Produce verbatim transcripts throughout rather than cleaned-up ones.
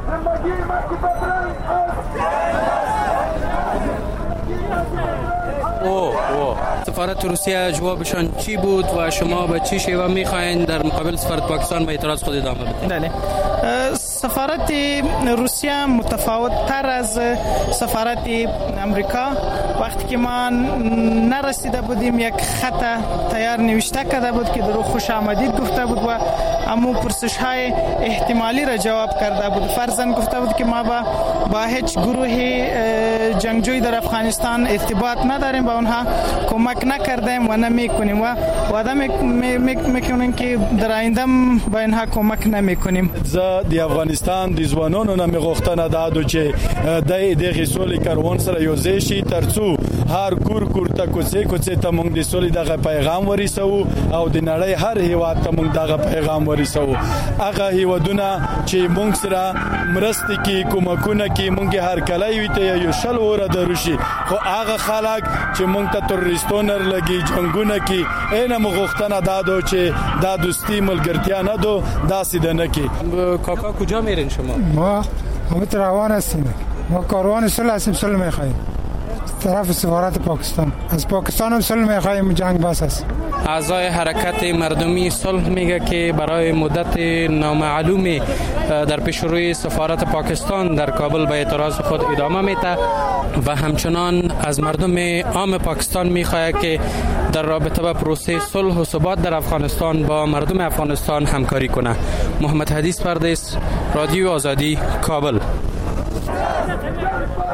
او او سفارت روسیه جوابشان چی بود و شما به چی شیوه میخواین در مقابل سفارت پاکستان به اعتراض خود ادامه بدید؟ بله، سفارت روسیه متفاوت تر از سفارت امریکا. وقتی که ما نرسیده بودیم یک خط تیار نوشته کرده بود که در خوش آمدید گفته بود و امو پرسش های احتمالی را جواب کرده بود. فرضاً گفته بود که ما با با هیچ گروه جنگجوی در افغانستان ارتباط نداریم، با اونها کمک نکردیم و نمیکنیم و وعده میکنیم که در آینده با اینها کمک نمیکنیم. زه د افغانستان د ځوانانو نه مغوښتنه ده چې د دغه سولې کاروان سره یو ځای شي ترڅو هر کور کور ته کوڅې کوڅې ته موږ د سولې دغه پیغام ورسوو او د نړۍ هر هیواد ته موږ دغه پیغام ورسوو. هغه هیوادونه چې موږ سره مرستې کوي، کومکونه کوي، موږ هر کله وي ته یو شل وره دروشي، خو هغه خلک چې موږ ته تروریستونه لګي جنگونه کوي اینه مغوښتنه ده چې دا دوستی ملګرتیا نه دو داسې ده نه کی. کاکا کجا میرین شما؟ ما همه روان هستیم، ما کاروان صلح هستیم، صلح میخوایم طرف سفارت پاکستان. از پاکستان هم صلح میخوایم، جنگ بس است. اعضای حرکت مردمی صلح میگه که برای مدت نامعلومی در پیشروی سفارت پاکستان در کابل به اعتراض خود ادامه میده و همچنان از مردم عام پاکستان میخواد که در رابطه با پروسه صلح و ثبات در افغانستان با مردم افغانستان همکاری کنه. محمد حدیث پردیس، رادیو آزادی، کابل.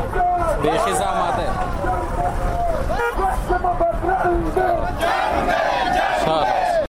بیخی زحمته.